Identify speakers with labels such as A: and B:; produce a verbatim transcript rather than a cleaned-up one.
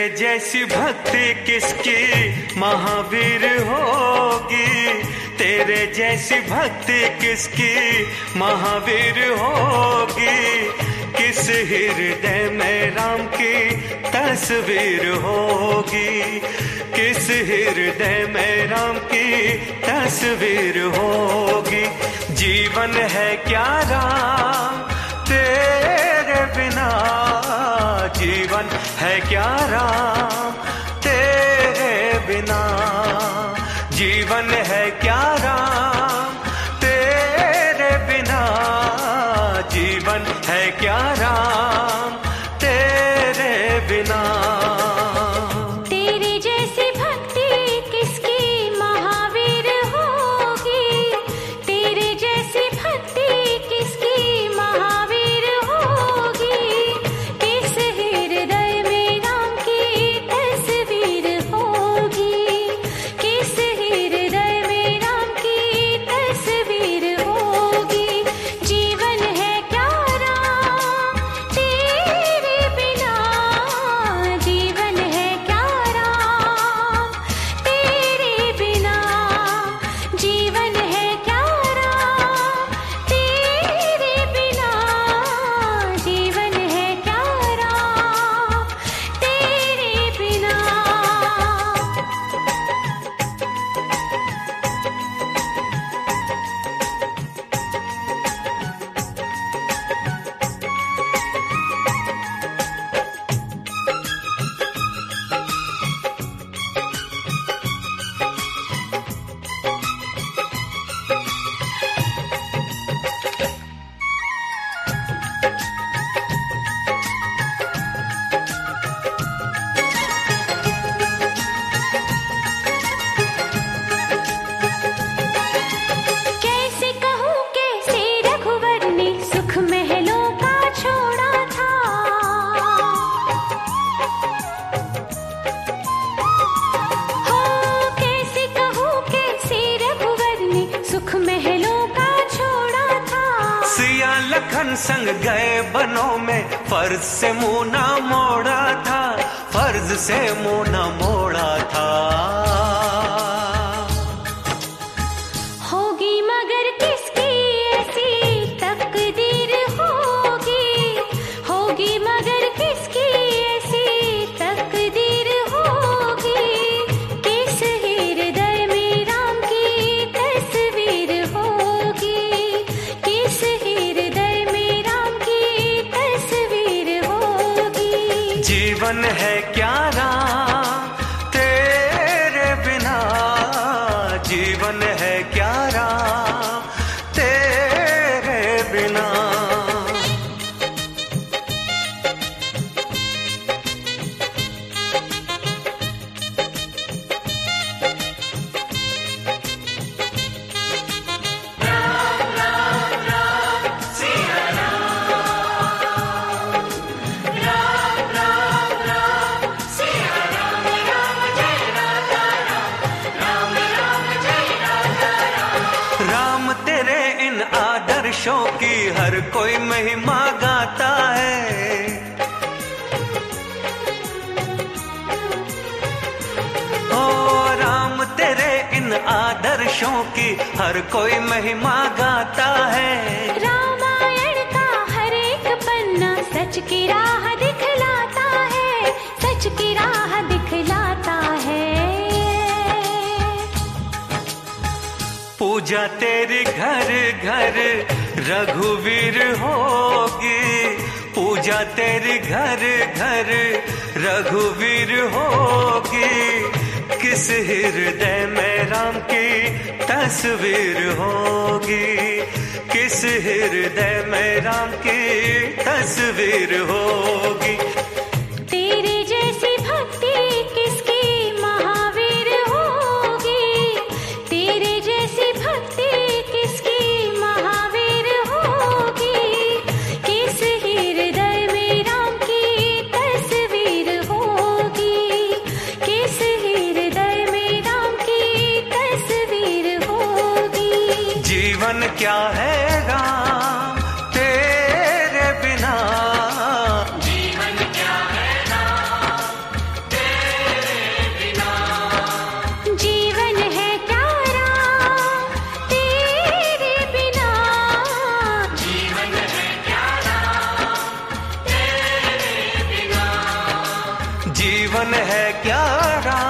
A: जैसी भक्ति किसकी महावीर होगी, तेरे जैसी भक्ति किसकी महावीर होगी। किस हृदय में राम की तस्वीर होगी, किस हृदय में राम की तस्वीर होगी। जीवन है क्या राम तेरे बिना, जीवन है क्या राम तेरे बिना, जीवन है क्या राम तेरे बिना, जीवन है क्या राम तेरे बिना।
B: तेरी जैसी भक्ति किसकी महावीर होगी, तेरे जैसी भक्ति किसकी महावीर होगी। किस हृदय में राम की तस्वीर होगी, किस हृदय में राम की तस्वीर होगी। जीवन है क्या राम तेरे बिना, जीवन है क्या राम तेरे बिना, जीवन है क्या राम तेरे बिना, जीवन है क्या राम तेरे बिना। कैसे कहूँ कैसे रघुवर ने सुख महलों का छोड़ा था, हो कैसे कहूँ कैसे रघुवर ने सुख महलों का छोड़ा था।
A: सिया लखन संग गए बनों में, फर्ज से मुंह ना मोड़ा था, फर्ज से मुंह ना मोड़ा था।
B: होगी मगर किसकी ऐसी तकदीर होगी, होगी मगर किसकी ऐसी तकदीर होगी। किस हृदय में राम की तस्वीर होगी, किस हृदय में राम की तस्वीर होगी।
A: जीवन है क्या राम तेरे बिना, जीवन है क्या राम तेरे बिना। राम तेरे इन आदर्शों की हर कोई महिमा गाता है, ओ राम तेरे इन आदर्शों की हर कोई महिमा गाता है।
B: रामायण का हर एक पन्ना सच की राह दिखलाता है, सच की राह दिखलाता है।
A: पूजा तेरी घर घर रघुवीर होगी, पूजा तेरी घर घर रघुवीर होगी। किस हृदय में राम की तस्वीर होगी, किस हृदय में राम की तस्वीर होगी।
B: तेरे जैसी भक्ति किसकी महावीर होगी, तेरे जैसी भक्ति किसकी महावीर होगी। किस हृदय में राम की तस्वीर होगी, किस हृदय में राम की तस्वीर होगी।
A: जीवन क्या है राम तेरे बिना, जीवन है क्या राह